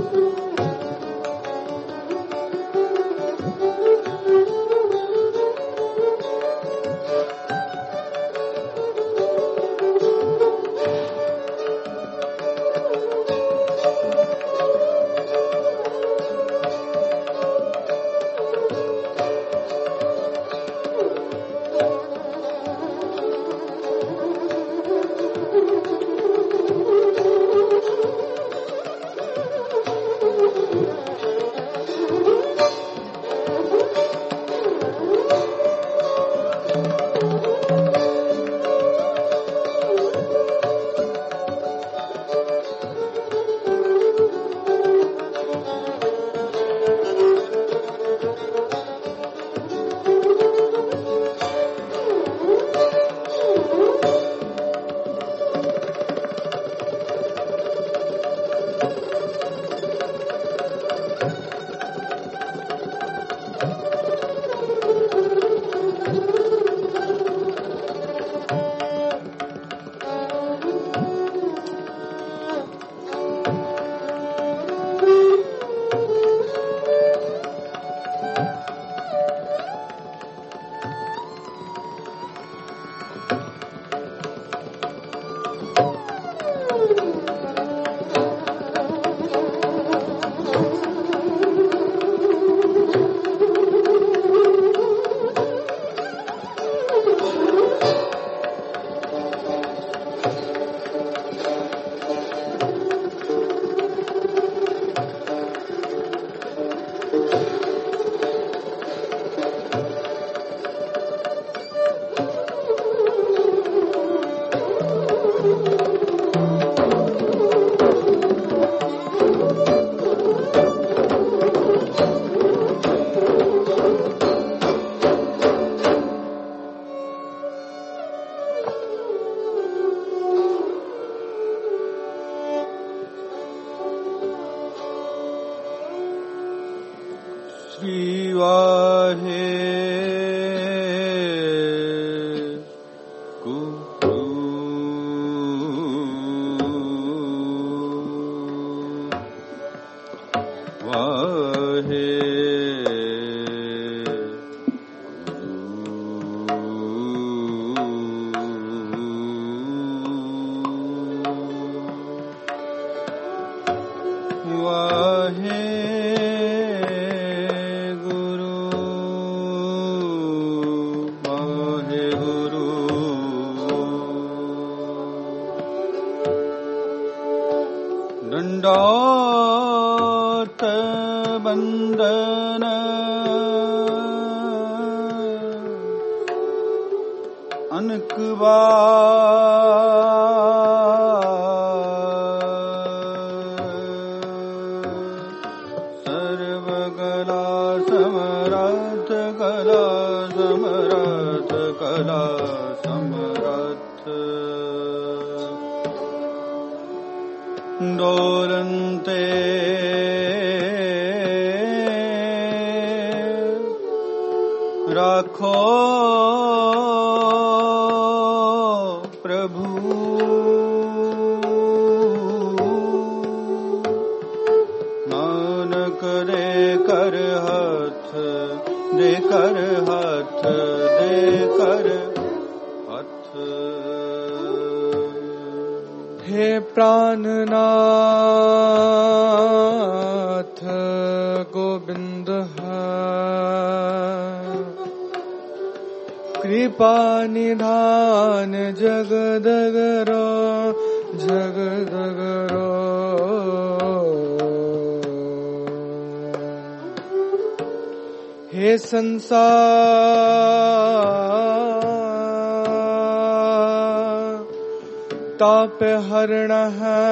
ताप हरण है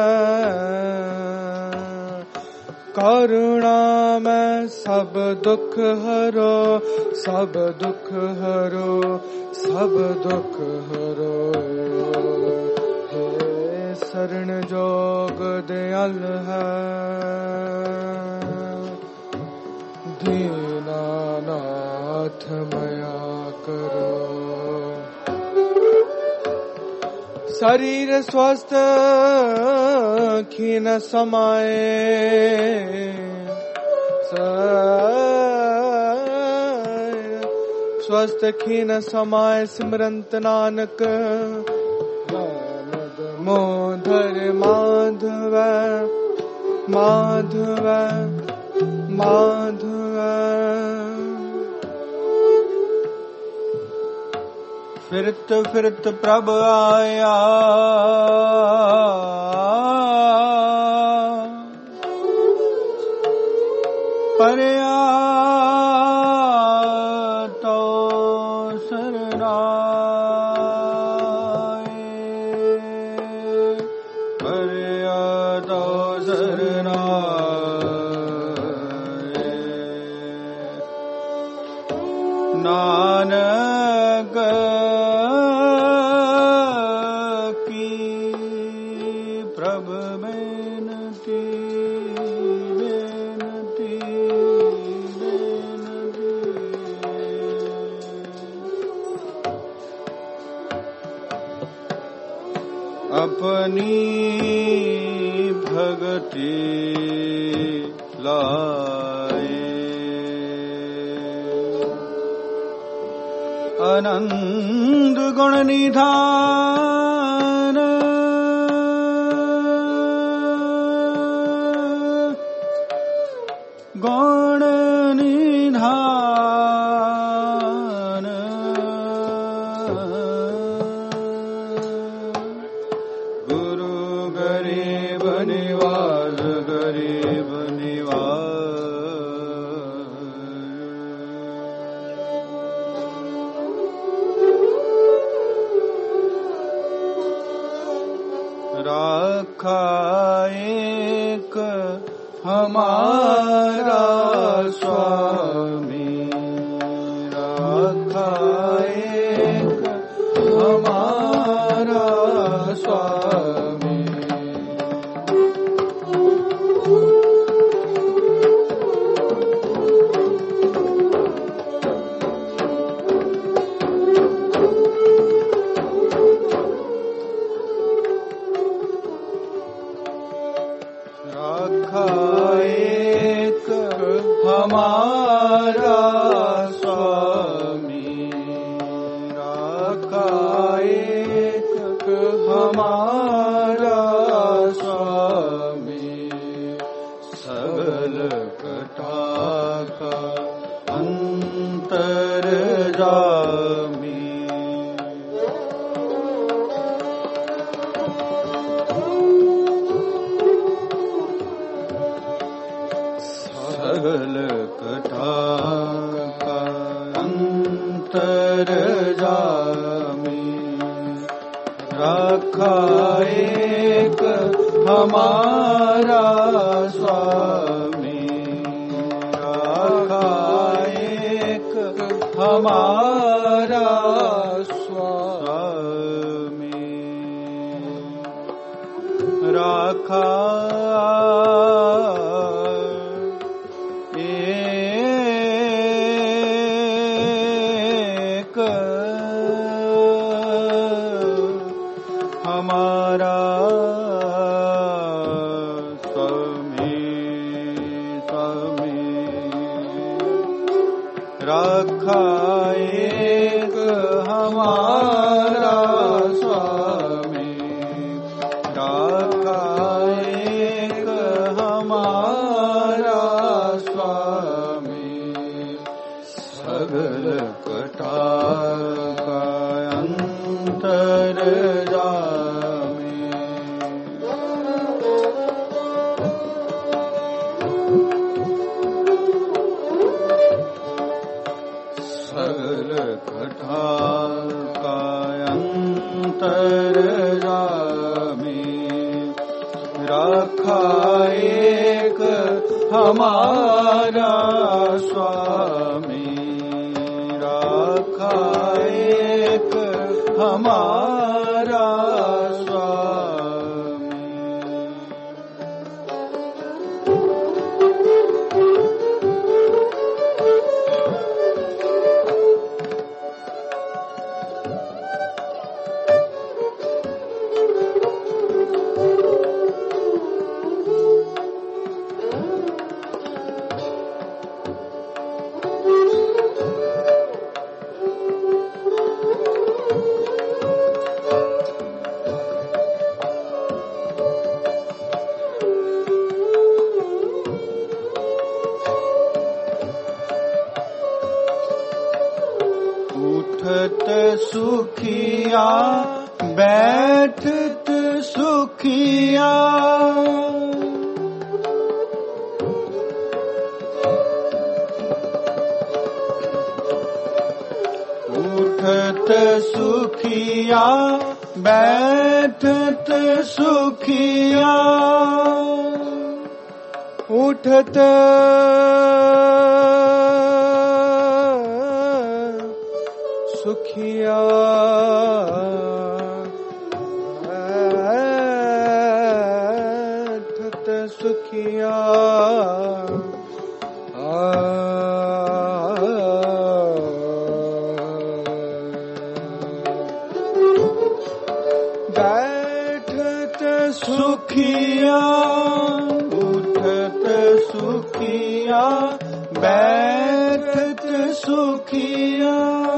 करुणा में सब दुख हरो, सब दुख हरो, सब दुख हरो। हे शरण जोग दयाल है दीनानाथ मया करो। शरीर स्वस्थ खीन समाए स्वस्थ खीन समाए सिमरंत नानक मोधर माधव माधव माधव। फिरत फिरत प्रभ आया परया तो शरणाए परया तो शरणाए नानक अपनी भगति लाए अनंत गुण निधान गुण निधान निवास गरीब निवास राखा एक हमारा स्वामी राखा एक हमारा स्वामी हमारा स्वामी राखा एक हमारा स्वामी सबल कथा का अंतर जामी सगल कथा का अंतर जामी रखा एक हमारा स्वामी रखा एक हमारा स्वामी रखा हमारा स्वामी स्वामी रखा एक हमारा स्वामी रखा एक हमारा स्वामी सगल कथा का अंतर सगल कथा का अंतर जामी रखा एक हमारा स्वामी रखा एक हमारा उठत सुखिया बैठत सुखिया, उठत सुखिया बैठत सुखिया, उठत सुखिया बैठत सुखिया, बैठत सुखिया उठत सुखिया बैठत सुखिया,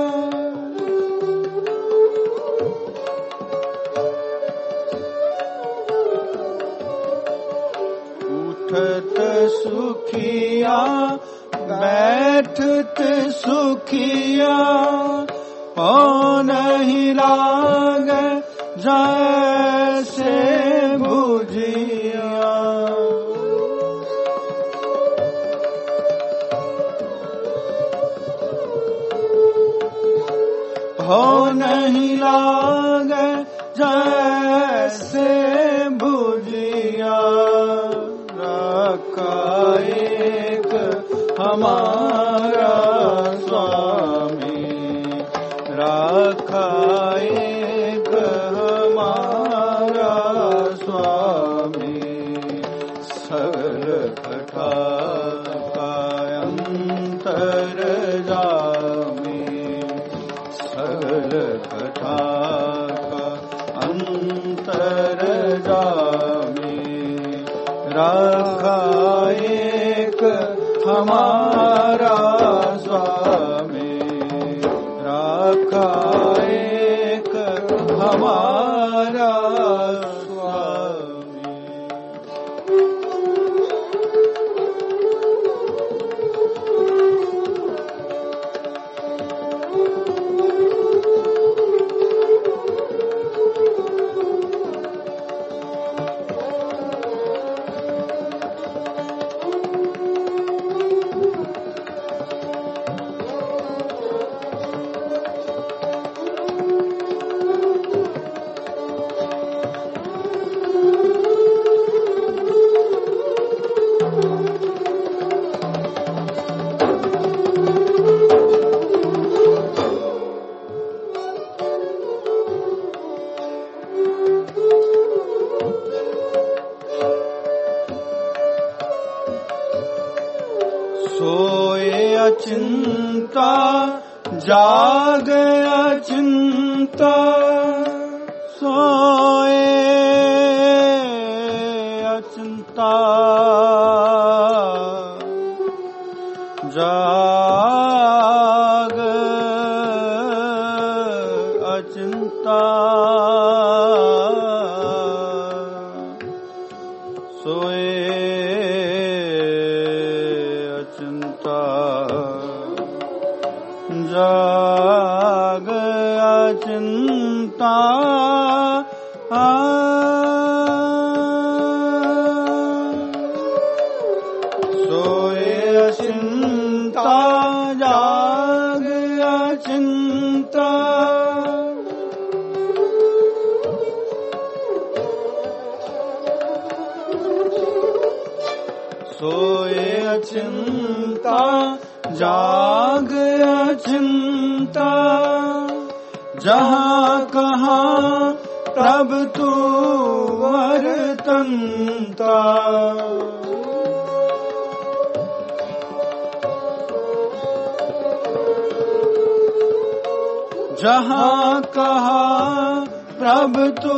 उठत सुखिया बैठत सुखिया, ओ नहीं लागे जैसे भुजिया, हो नहीं लागे जैसे भुजिया, रखा एक हमारा स्वामी, रखा एक हमारा स्वामी, सकल कथा का अंतर्यामी, सकल कथा का अंतर्यामी, रखा एक हमारा स्वामी, रखा एक हमारा स्वामी। सोए अचिंता जाग अचिंता, सोए अचिंता जाग अचिंता, सोए अचिंता जाग अचिंता, सोए अचिंता जाग अचिंता, सोए अचिंता जाग अचिंता, जहाँ कहाँ तब तू वर्तन्ता, जहाँ कहाँ प्रभु तू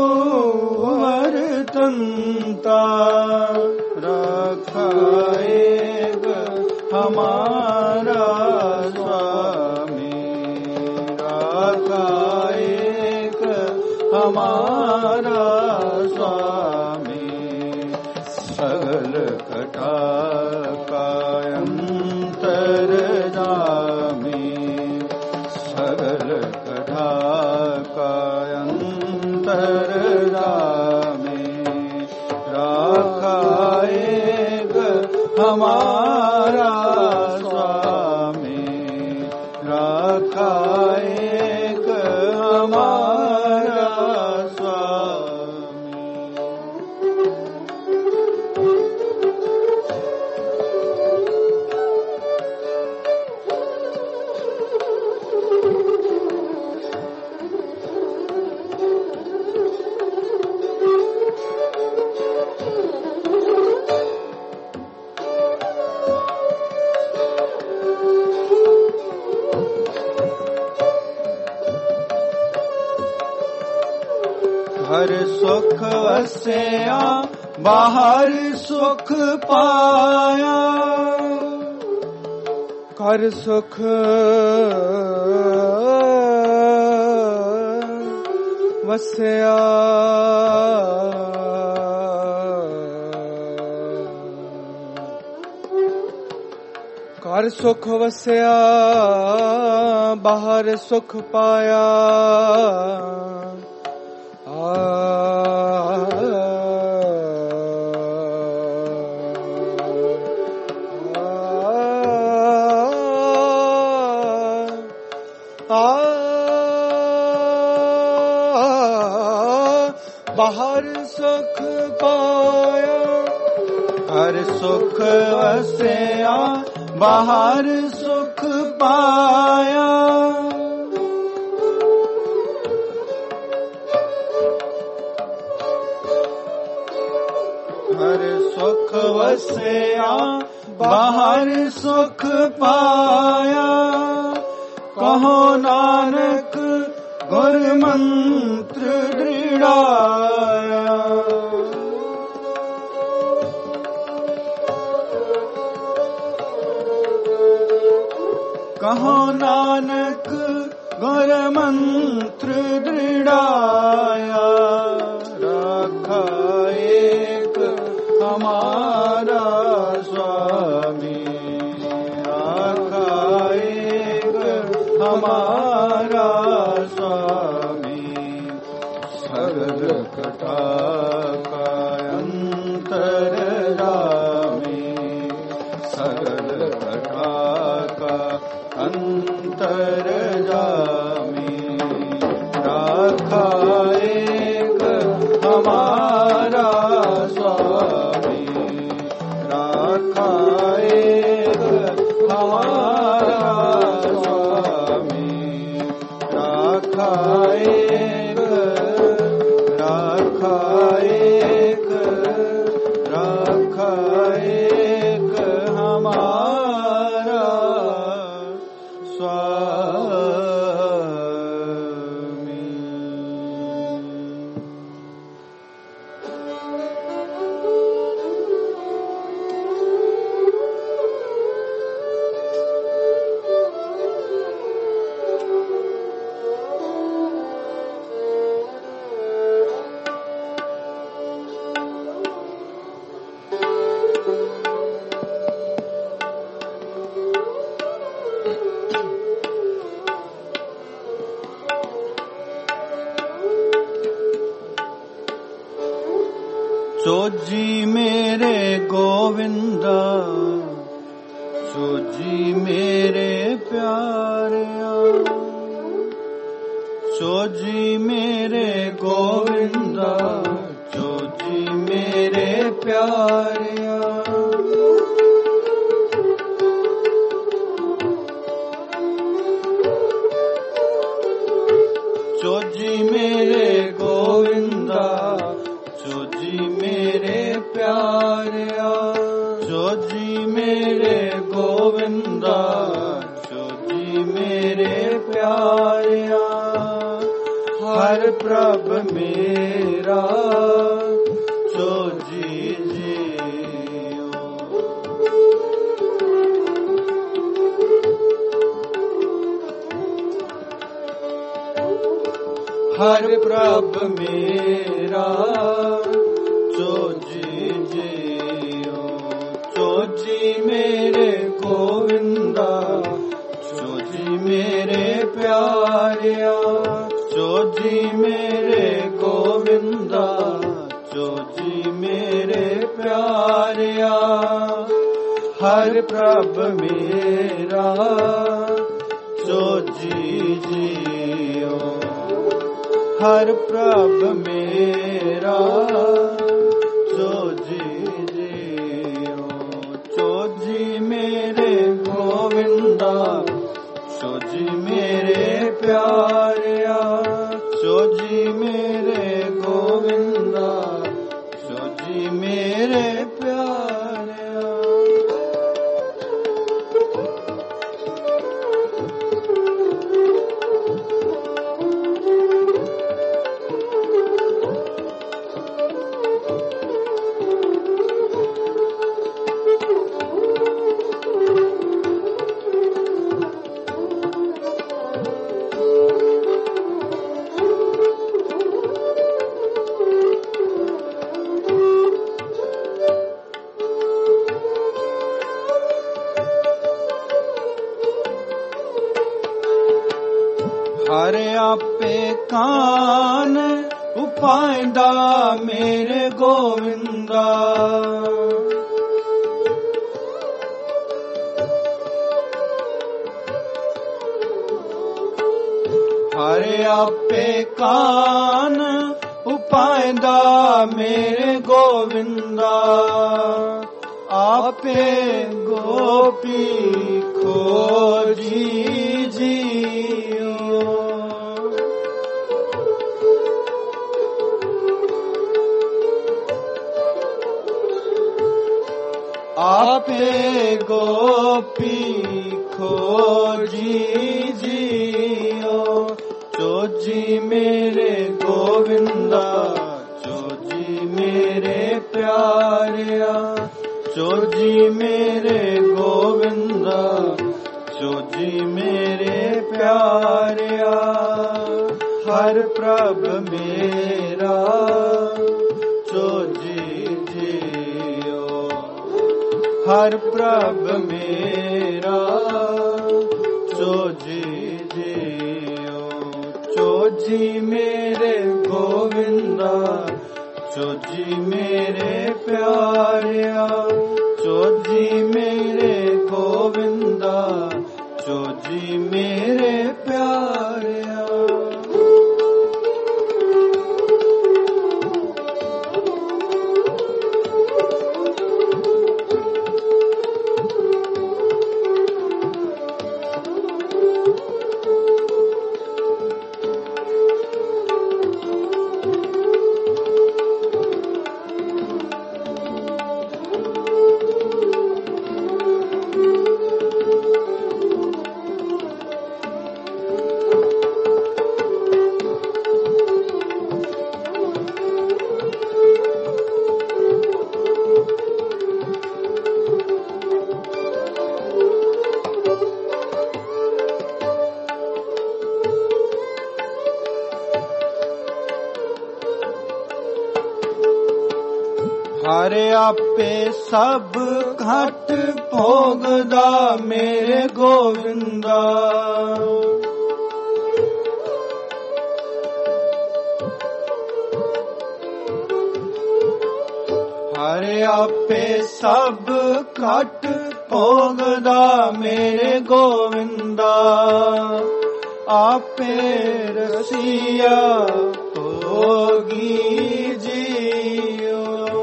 वर्तन्ता, रखा एक हमारा स्वामी, रखा एक हमारा स्वामी, सगल कथा का अंतर्यामी, सगल घर सुख वसिया बाहर सुख पाया। घर सुख वसिया घर सुख वसिया बाहर सुख पाया। बाहर सुख पाया। घर सुख वसिया बाहर सुख पाया। घर सुख वसिया बाहर सुख पाया। कहो नानक गुर मंत्र दृढ़ाया। कहो नानक गुर मंत्र दृढ़ाया। रखा एक हमारा स्वामी। रखा एक हमारा स्वामी। सगल कथा का अंतरगामी। सगल कथा का अंतरगामी। रखा एक हमारा स्वामी। रखा एक हमारा स्वामी। रखा एक हमारा स्वामी। चोजी मेरे गोविंदा। चोजी मेरे प्यारिया। चोजी मेरे गोविंदा। चोजी मेरे प्यारिया। चोजी मेरे गोविंदा। चोजी मेरे प्यारिया। चोजी मेरे गोविंदा। चोजी मेरे प्यारिया। हर प्रभ मेरा चोजी जियो। हर प्रभ मेरा चोजी जियो। चोजी मेरे गोविंदा। चोजी मेरे प्यारिया। चोजी मेरे गोविंदा। चोजी मेरे प्यारिया। हर प्रभ मेरा चोजी जियो। हर प्रभ मेरा चोजी जियो। चोजी मेरे गोविंदा। चोजी मेरे प्यारिया। चोजी मेरे गोविंदा। चोजी मेरे प्यारिया। हर आपे कान उपाइंदा मेरे गोविंदा। हर आपे कान उपाइंदा मेरे गोविंदा। आपे गोपी खोजी जियो। आपे गोपी खोजी जियो। चोजी मेरे गोविंदा चोजी मेरे प्यारिया। चोजी मेरे गोविंदा चोजी मेरे प्यारिया। हर प्रभ मेरा चोजी जियो। हर प्रभ मेरा चोजी जियो। चोजी मेरे गोविंदा चोजी मेरे प्यारिया। चोजी मेरे गोविंदा चोजी मेरे प्यारिया। हर आपे सब घट भोगदा मेरे गोविंदा। हर आपे सब घट भोगदा मेरे गोविंदा। आपे रसिया भोगी जियो।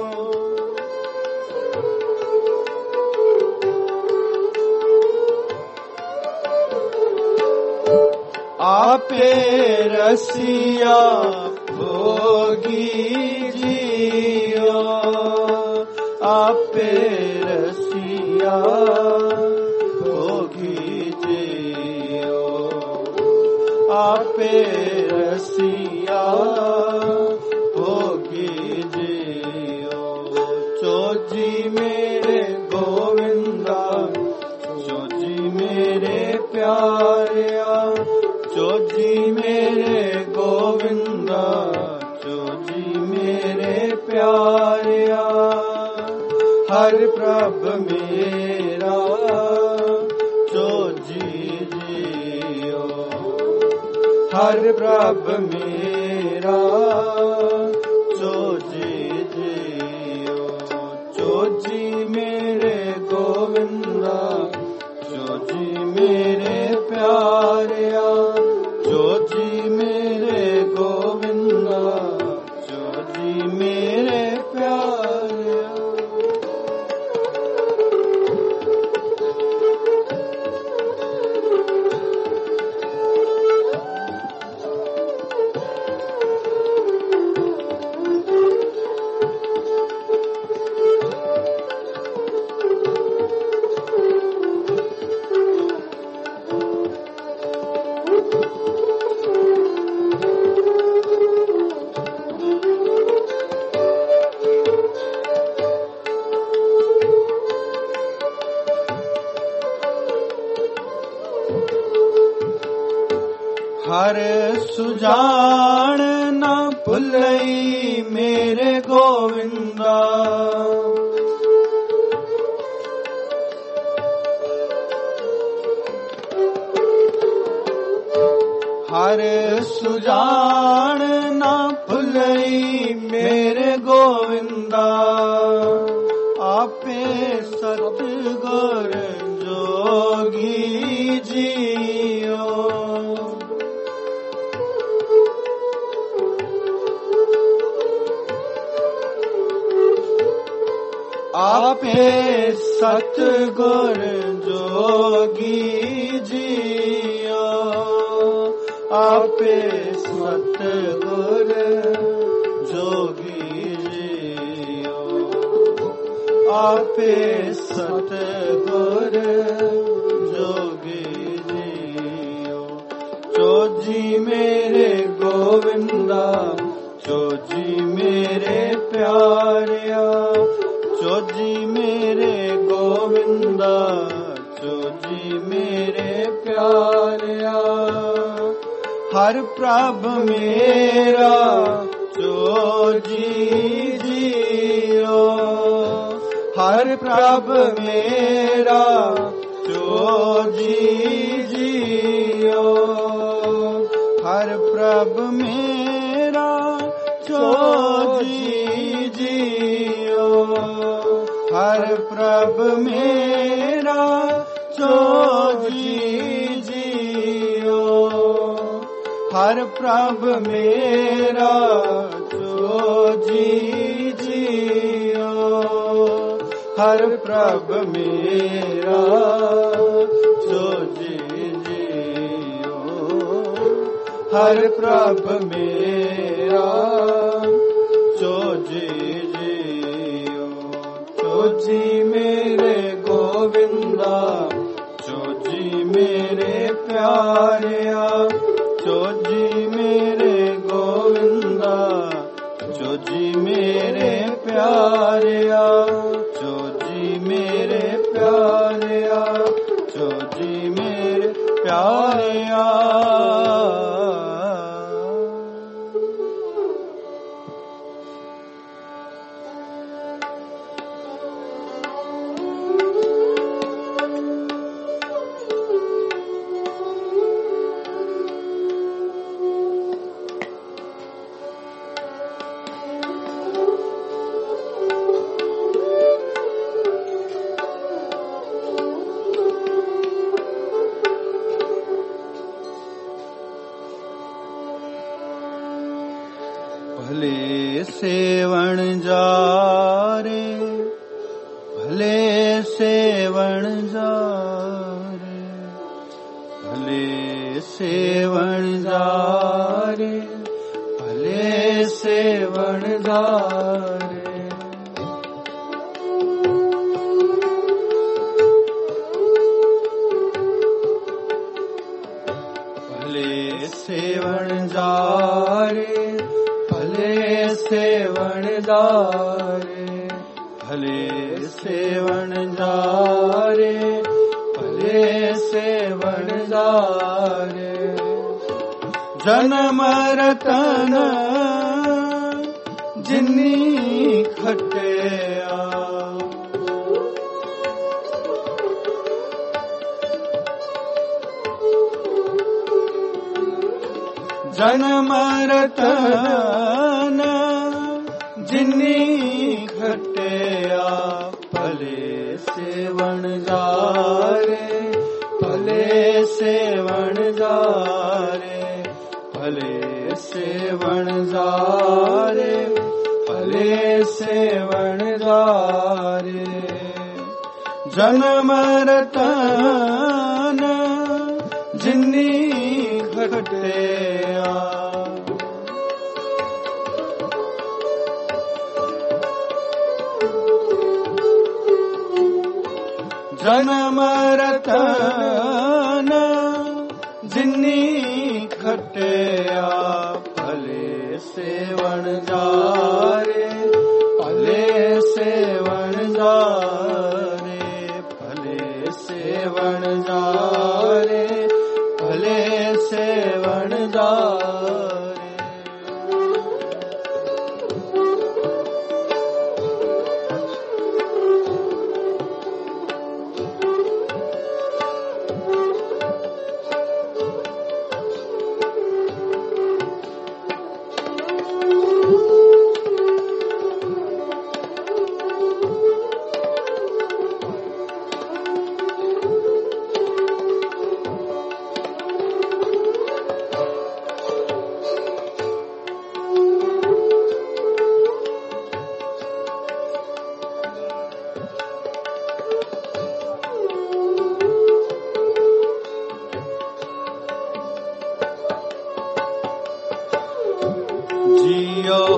आपे रसिया भोगी जियो। आपे रसिया भोगी जियो। आपे रसिया भोगी जियो। चोजी मेरे गोविंदा चोजी मेरे प्यारिया। चोजी मेरे गोविंदा चोजी मेरे प्यारिया। हर प्रभ मेरा चोजी जियो। हर प्रभ मेरा चोजी जियो। चोजी मेरे गोविंदा चोजी मेरे प्यारिया। चोजी मेरे गोविंदा चोजी मेरे प्यारिया। हर सुजान न भुलई मेरे गोविंदा। हर सुजान ना भुलई मेरे गोविंदा आपे सतगुर जोगी जियो आपे सतगुर जोगी जियो आपे सतगुर जोगी जियो आपे सतगुर जोगी जियो चोजी मेरे गोविंदा चोजी मेरे प्यारिया चोजी मेरे गोविंदा चोजी मेरे प्यारिया हर प्रभ मेरा चोजी जियो हर प्रभ मेरा चोजी जियो हर प्रभ मेरा चोजी जियो हर प्रभ मेरा चोजी जियो हर प्रभ मेरा चोजी जियो हर प्रभ मेरा चोजी जियो हर प्रभ मेरा चोजी जियो चोजी मेरे गोविंदा चोजी मेरे प्यारिया चोजी मेरे गोविंदा चोजी मेरे प्यारिया चोजी मेरे प्यारिया चोजी मेरे प्यारिया भले सेवण जा रे भले सेवण जा रे भले सेवण जा रे भले सेवण जा रे भले सेवण जा रे भले सेवण जा रे भले सेवण जा रे भले सेवण जा रे जन्म रतन जिन्नी खटिया जन्म रतन जिन्नी खटिया भले सेवण जा रे भले सेवण जा रे भले सेवण जा रे भले सेवण जा रे जन्म रतन जिन्नी खटिया जन्म रतन जिन्नी खटिया भले सेवण जा रे भले सेवण जा रे भले सेवण जा रे भले सेवण जा रे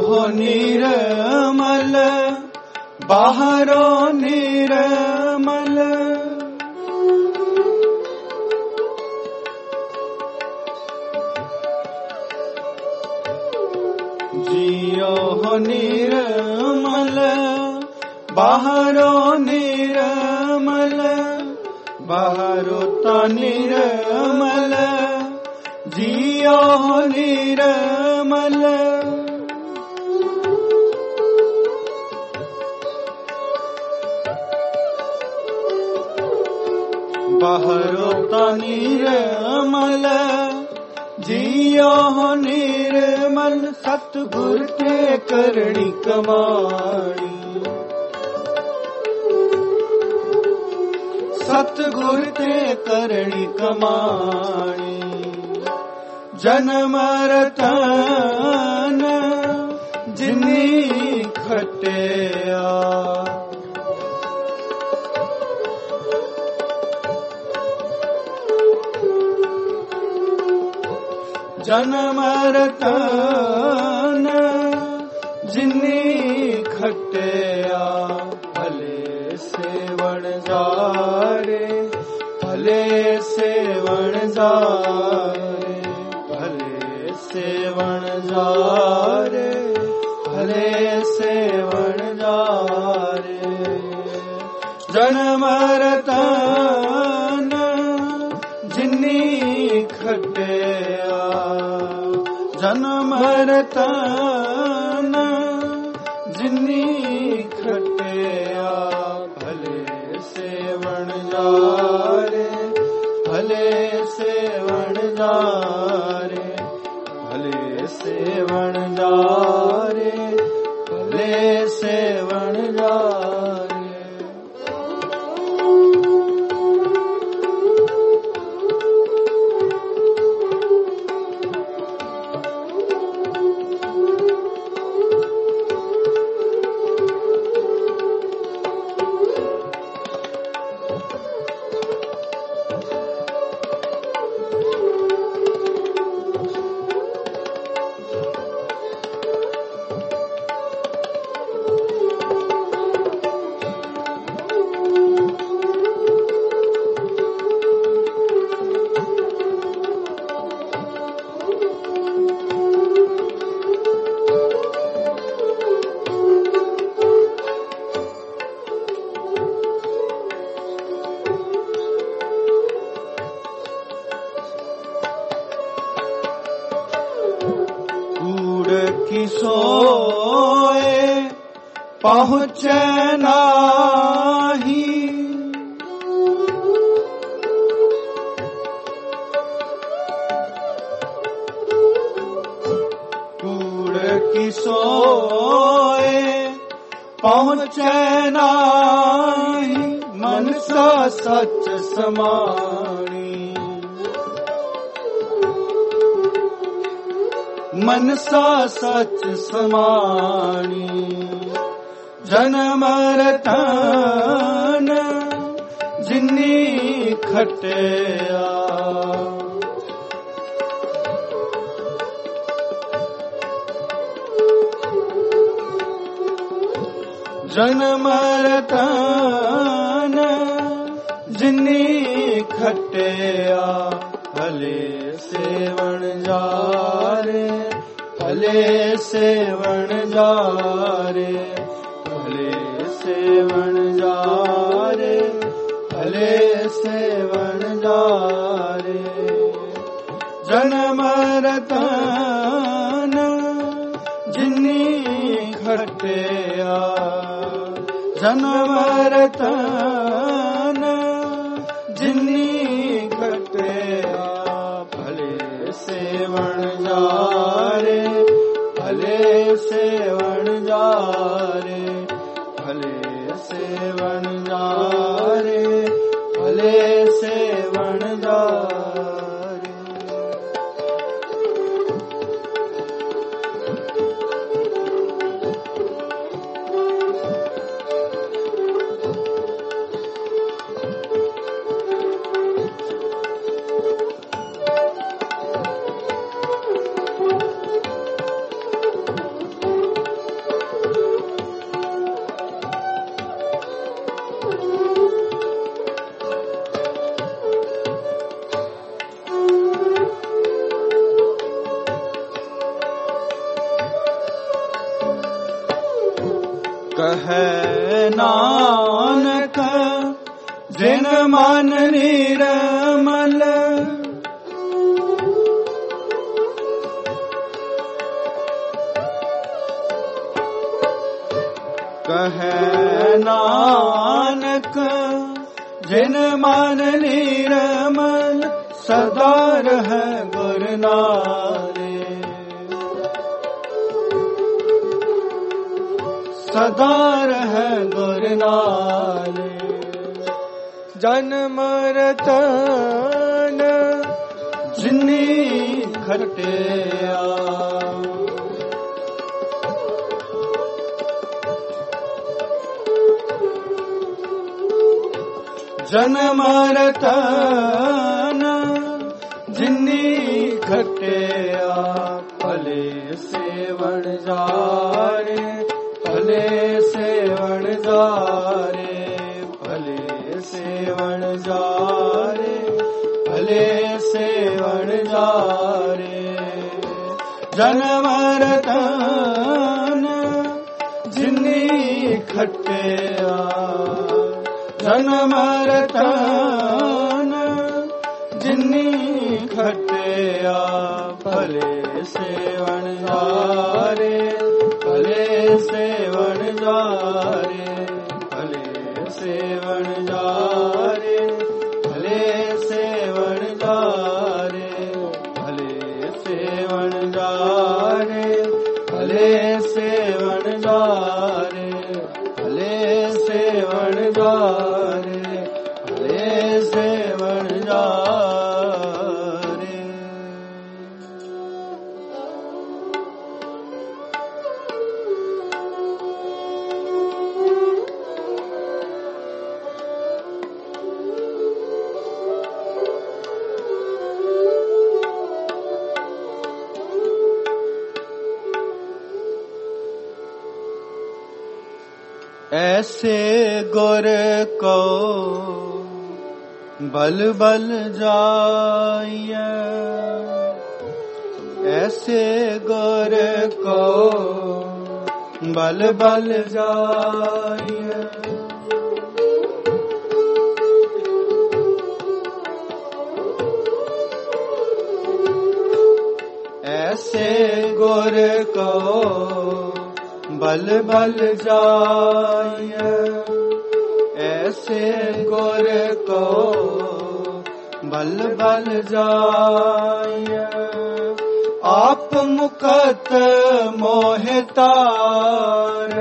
हो निर्मल बाहरो निर्मल जियो हो निर्मल बाहरो निर्मल बाहरो तो निर्मल जियो हो निर्मल बाहरो तो निर्मल जियो हो निर्मल सतगुर के करणी कमाणी सतगुर के करणी कमाणी जन्म रतन जिनी खटिया जन्म रतन जिनी खटिया भले सेवण जारे भले सेवण जारे भले सेवण जारे भले सेवण जारे जन्म रतन जिनी खटिया जन्म रतन जिनी खटिया भले सेवण जारे भले सेवण जारे भले सेवण जारे भले सेवण जारे सोए पहुँचे नाही कूड़ की सोए पहुँचे नाही मन सा सच समाणी मन सा सच समाणी जन्म रतन जिनी खटिया जन्म रतन जिनी खटिया भले सेवण जारे भले सेवण जारे भले सेवण जारे भले सेवण जारे जन्म रतन जिनी खटिया जन्म रतन जिनी खटिया भले सेवण जारे भले सेवण जारे भले सेवण जारे भले सेवण जारे कहे नानक जिन मन निर्मल कहे नानक जिन मन निर्मल सदा रहे गुर नारे सदा रहे गुर नारे जन मरतन जिन्नी खटिया जन मरतन जिन्नी खटिया भले सेवण जारे भले सेवण जारे भले सेवण जारे भले सेवण जारे जन मरतन जिन्नी खटिया जन मरतन जिन्नी खटिया भले सेवण जारे भले सेवण जारे भले सेवण जारे भले सेवण जारे भले सेवण जारे भले सेवण जारे भले सेवण जारे भले सेवण जारे ऐसे गुर को बल बल जाइए ऐसे गुर को बल बल जाइए ऐसे गुर को बल बल जाइए ऐसे गुर को बल बल जाइए आप मुकत मोहितार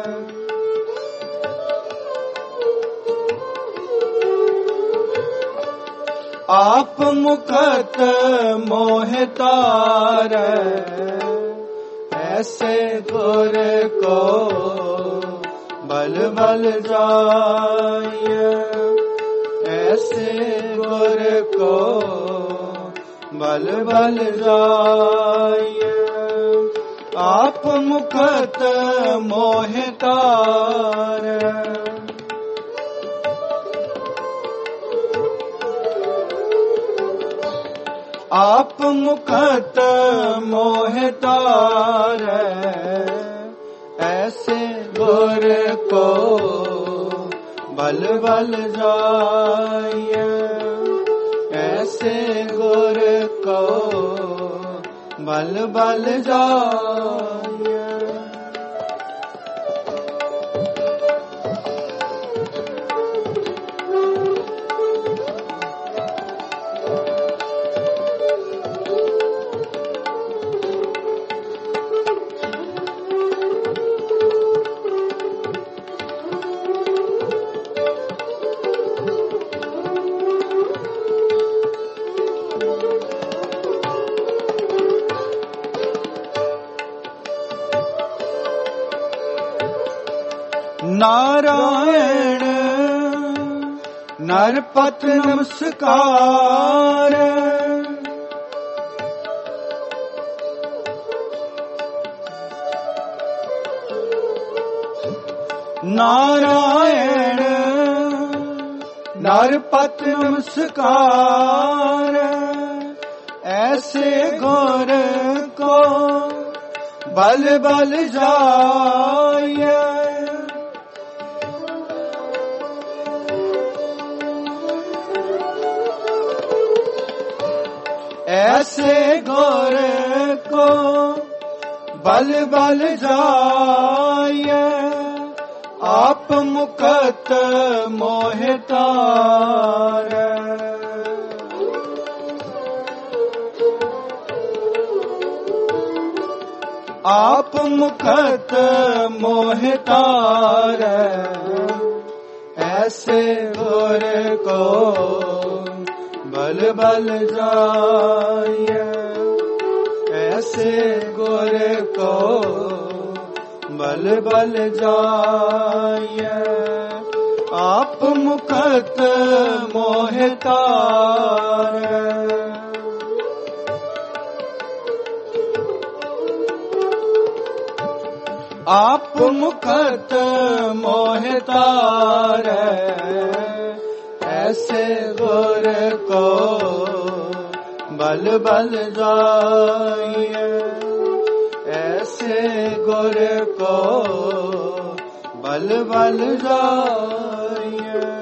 आप मुकत मोहितार ऐसे गुर को बल बल जाइए ऐसे गुर को बल बल जाइए आप मुकत मोहितार आप मुकत मोहितार ऐसे गुर को बल बल जाइए ऐसे गुर को बल बल जाइए नारायण नरपत नमस्कार नारायण नरपत नमस्कार ऐसे गुर को बल बल जाइए ऐसे गोर को बल बल जाय, आप मुकत मोहि तारै। आप मुकत मोहि तारै, ऐसे गोर को बल बल जाय, ऐसे गोर को बल बल जाय, आप मुकत मोहि तारै। आप मुकत मोहि तारै, ऐसे गोर को बल बल जाय, ऐसे गोर को बल बल जाय।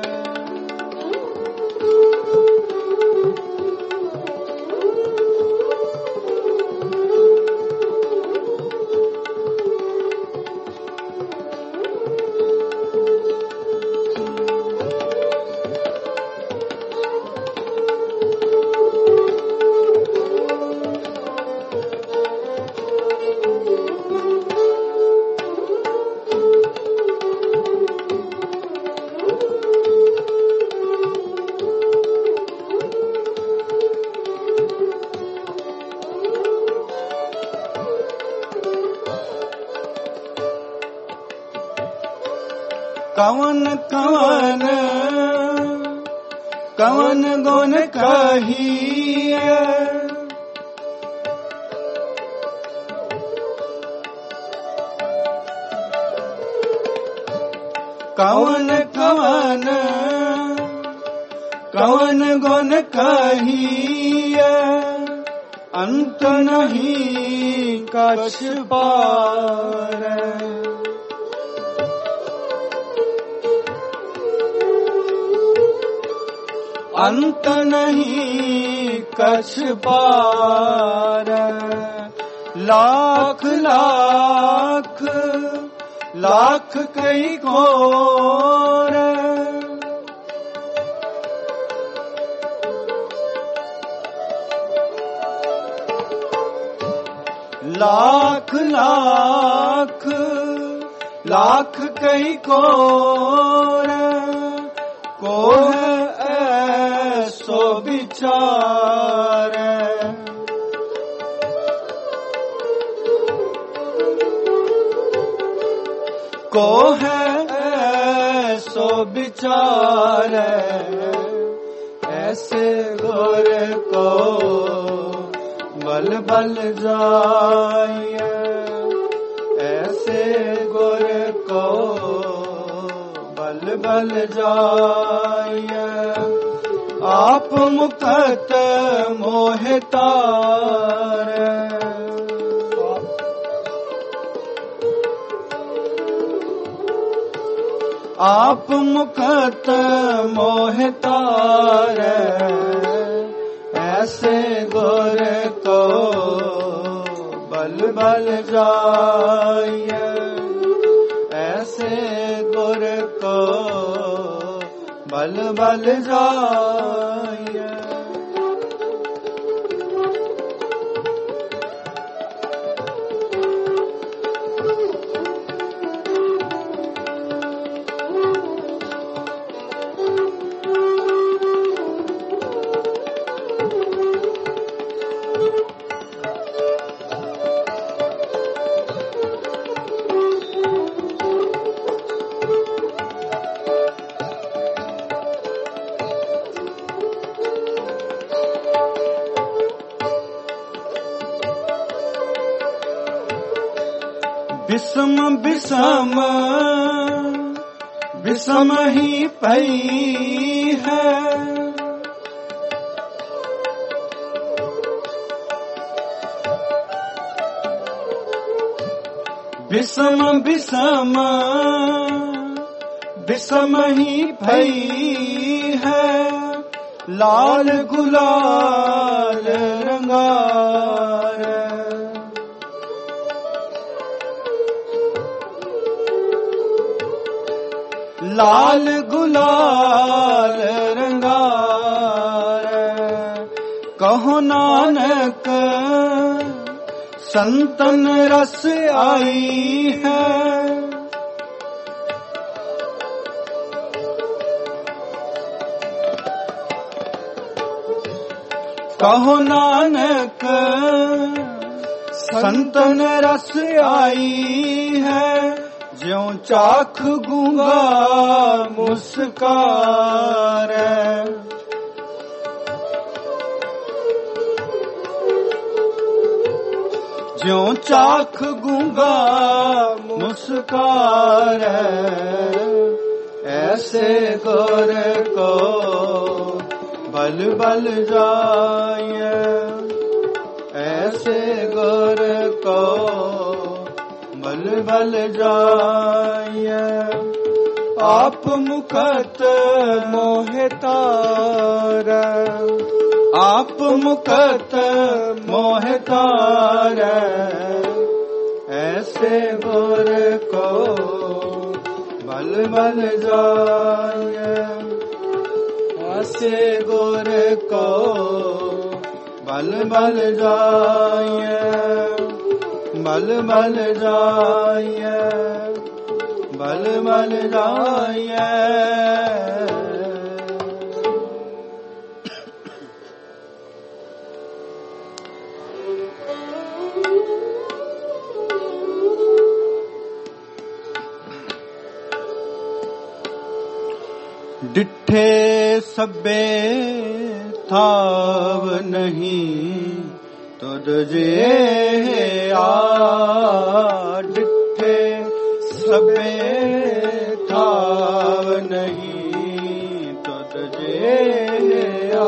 कवन कवन कवन गुण कहिए, कवन कवन कवन गुण कहिए, अंत नहीं कछ पारै। अंत नहीं कछ पारै, लाख लाख लाख कई घोर, लाख लाख लाख कई घोर, को ऐसो विचार, को है ऐसो विचार, ऐसे गोर को बल बल जाय, ऐसे गोर को बल बल जाय, आप मुकत मोहि तारै। आप मुकत मोहि तारै, ऐसे गोर को बल बल जाय, ऐसे गोर को बल बल जाय। विषम विषम विषम ही पई है, विषम विषम विषम ही पई है, लाल गुलाल रंगार। लाल गुलाल रंगार। कहो नानक संतन रस आई है। कहो नानक संतन रस आई है। ज्यों चाख गूंगा मुस्कार। ज्यों चाख गूंगा मुस्कार। ऐसे गुर को बल बल जाए। ऐसे गुर को बल बल जाए। आप मुखत मोहि तार। आप मुखत मोहि तार। ऐसे गुर को बल बल जाए। ऐसे गुर को बल बल जाए। बल बल जाए। बल बल जाए। डिठे सबे थाव नहीं तुद जे आ। डिठे सबे थाव नहीं तुद जे आ।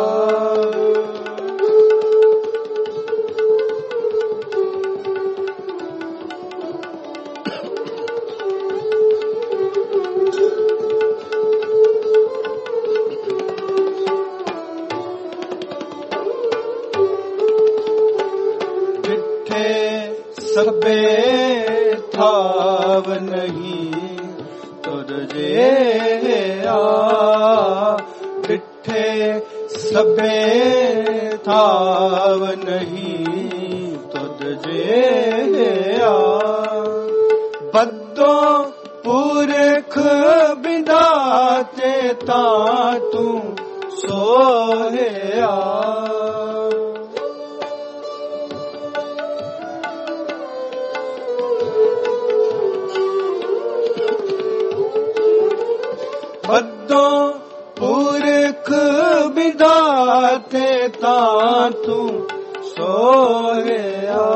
सबे थाव नहीं तुद जे आ। डिठे सबे थाव नहीं तुद जे आ। बद्दो पुरख विधाते ता तू सोहे आ। बद्दो पुरख विधाते ता तू सोया।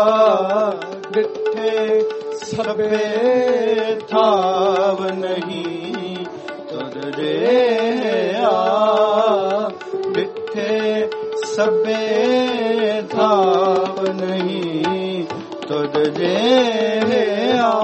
डिठे सबे थाव नहीं तुद जे आ। डिठे सबे थाव नहीं तुद जे आ।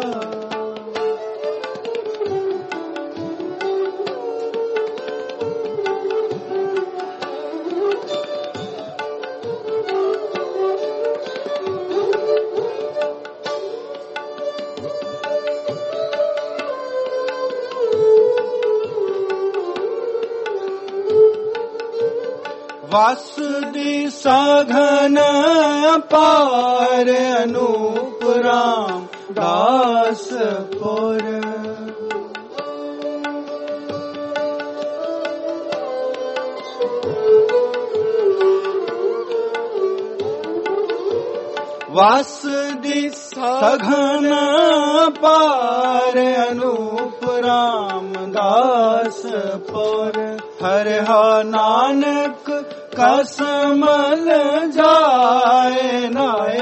वासुदी साधन पार अनूप राम दासपुर। वासुदी सघन पार अनूप राम दासपुर। हर हा नानक कसमल जाए नाय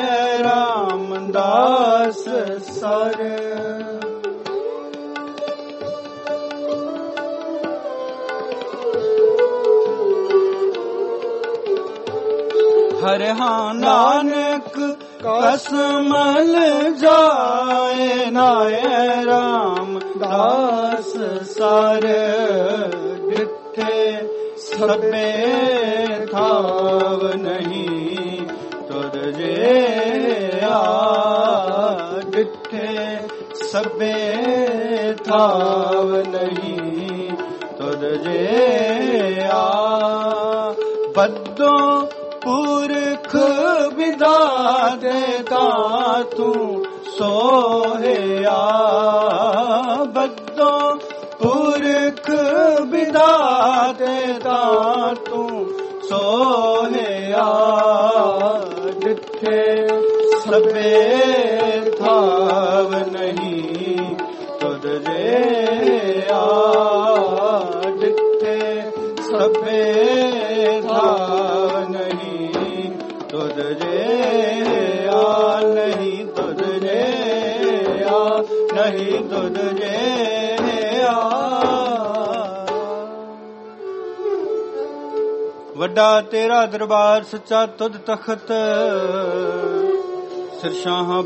रामदास सर। हर हा नानक कसमल जाए नाय रामदास सर। डिठे ਸਭੇ ਥਾਵ ਨਹੀਂ ਤੁਧ ਜਿਆ ਡਿਠੇ ਸਭੇ ਥਾਵ ਨਹੀਂ ਤੁਧ ਜਿਆ ਬੱਦੋ ਪੁਰਖ ਵਿਧਾਤੇ ਤਾ ਤੂੰ ਸੋਹਿਆ ਬੱਦੋ ਪੁਰਖ ਵਿਧਾਤੇ ਤਾ ਤੂੰ ਸੋਹਿਆ ਡਿਠੇ ਸਭੇ ਥਾਵ ਨਹੀਂ ਤੁਧ ਜਿਆ ਡਿਠੇ ਸਭੇ ਥਾਵ ਨਹੀਂ ਤੁਧ ਜਿਆ ਨਹੀਂ ਤੁਧ ਜਿਆ ਨਹੀਂ ਤੁਧ ਜਿਆ ਵੱਡਾ ਤੇਰਾ ਦਰਬਾਰ ਸੱਚਾ ਤੁਧ ਤਖਤ ਸਿਰਸ਼ਾਹਾਂ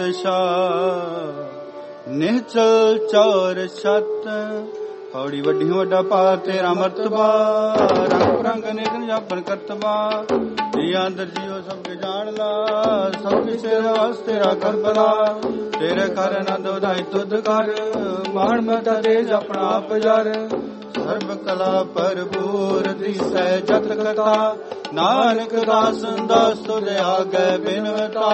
ਪਾਤਸ਼ਾਹ ਨਿਹਚਲ ਚੌਰ ਛਤ ਪੌੜੀ ਵੱਡੀ ਵੱਡਾ ਪਾ ਤੇਰਾ ਮਰਤਬਾ ਰੰਗ ਰੰਗ ਨੇਕ ਜਾਪਨ ਕਰਤਬਾ ਜੀ ਅੰਦਰ ਜੀਓ ਸਭ ਕੇ ਜਾਣ ਲਾ ਸਭ ਕੇ ਤੇਰਾ ਵਾਸ ਤੇਰਾ ਕਰ ਬਲਾ ਤੇਰੇ ਘਰ ਆਨੰਦ ਵਧਾਈ ਤੁਧ ਘਰ ਮਾਣ ਮਤਾ ਦੇ ਆਪਣਾ ਆਪ ਜਰ ਸਰਬ ਕਲਾ ਭਰਪੂਰ ਦਿਸੈ ਜਤ ਕਥਾ ਨਾਨਕ ਦਾਸ ਦਾਸ ਤੁਧ ਆਗੈ ਬਿਨਵਤਾ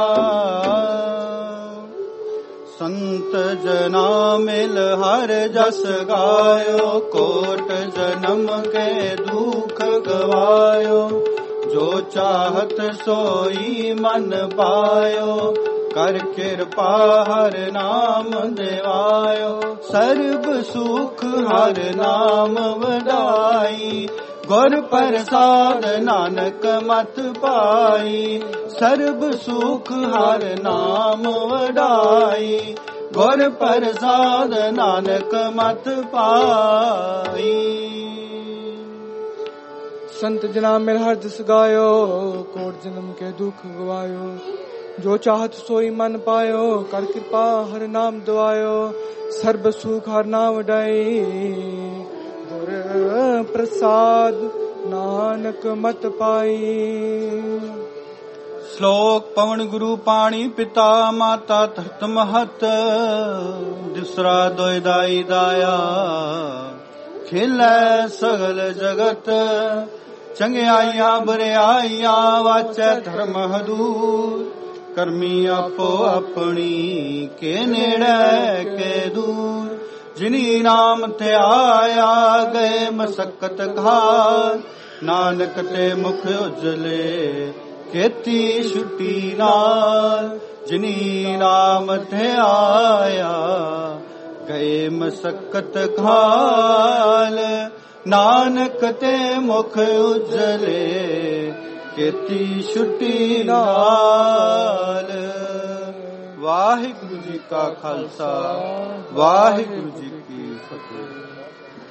ਸੰਤ ਜਨਾ ਮਿਲ ਹਰ ਜਸ ਗਾਇਓ ਕੋਟ ਜਨਮ ਕੇ ਦੁਖ ਗਵਾਇਓ ਜੋ ਚਾਹਤ ਸੋਈ ਮਨ ਪਾਇਓ ਕਰ ਕਿਰਪਾ ਹਰ ਨਾਮ ਦਿਵਾਇਓ ਸਰਬ ਸੁਖ ਹਰ ਨਾਮ ਵਡਾਈ ਗੁਰ ਪ੍ਰਸਾਦ ਨਾਨਕ ਮਤ ਪਾਈ ਸਰਬ ਸੁਖ ਹਰ ਨਾਮ ਵਡਾਈ ਗੁਰ ਪ੍ਰਸਾਦ ਨਾਨਕ ਮਤ ਪਾਈ संत जना मिल हर जस गायो कोट जन्म के दुख गवायो जो चाहत सोई मन पायो कर कृपा हर नाम दवायो सर्ब सुख हर नाम डाई गुर प्रसाद नानक मत पाई श्लोक पवन गुरु पाणी पिता माता धरत महत दूसरा दोयदाई दाया खिलै सगल जगत ਚੰਗਿਆਈਆਂ ਬਰਿਆਈਆਂ ਵਾਚੈ ਧਰਮ ਹਦੂਰ ਕਰਮੀ ਆਪੋ ਆਪਣੀ ਕੇ ਨੇੜੇ ਕੇ ਦੂਰ ਜਿਨੀ ਨਾਮ ਧਿਆਇਆ ਗਏ ਮਸਕਤ ਘਾਰ ਨਾਨਕ ਤੇ ਮੁਖ ਉਜਲੇ ਕੀਤੀ ਛੁੱਟੀ ਨਾਲ ਜਿਨੀ ਨਾਮ ਧਿਆਇਆ ਗਏ ਮਸਕਤ ਘਾਲ ਨਾਨਕ ਤੇ ਮੁਖ ਉਜਲੇ ਕੀਤੀ ਛੁੱਟੀ ਨਾਲ। ਵਾਹਿਗੁਰੂ ਜੀ ਕਾ ਖਾਲਸਾ ਵਾਹਿਗੁਰੂ ਜੀ